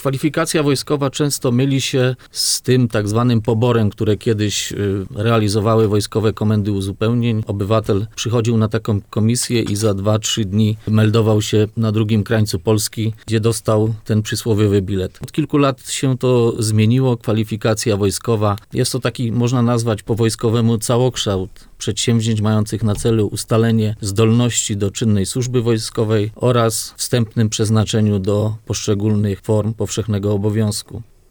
Kwalifikacja wojskowa często myli się z tym tak zwanym poborem, które kiedyś realizowały wojskowe komendy uzupełnień. Obywatel przychodził na taką komisję i za 2-3 dni meldował się na drugim krańcu Polski, gdzie dostał ten przysłowiowy bilet. Od kilku lat się to zmieniło. Kwalifikacja wojskowa jest to taki, można nazwać po wojskowemu, całokształt przedsięwzięć mających na celu ustalenie zdolności do czynnej służby wojskowej oraz wstępnym przeznaczeniu do poszczególnych form powszechnego obowiązku.